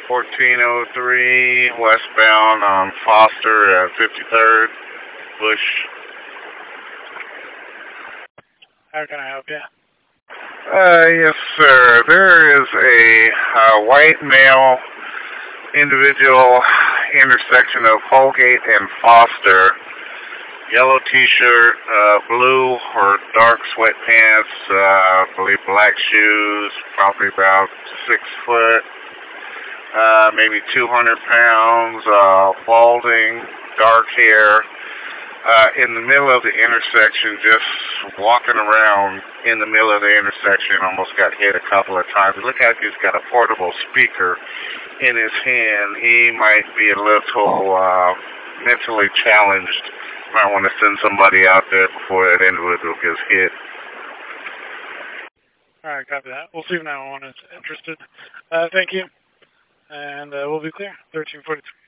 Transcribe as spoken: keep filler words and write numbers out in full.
fourteen oh three westbound on Foster at fifty-third, Bush. How can I help you? Uh, yes, sir. There is a uh, white male individual intersection of Holgate and Foster. Yellow t-shirt, uh, blue or dark sweatpants, uh, I believe black shoes, probably about six foot, uh, maybe two hundred pounds, uh, balding, dark hair, uh, in the middle of the intersection, just walking around in the middle of the intersection, almost got hit a couple of times. Look like he's got a portable speaker in his hand. He might be a little, uh, mentally challenged. Might want to send somebody out there before that individual gets hit. All right, copy that. We'll see if nine one one is interested. Uh, thank you. And uh, we'll be clear. thirteen forty-three.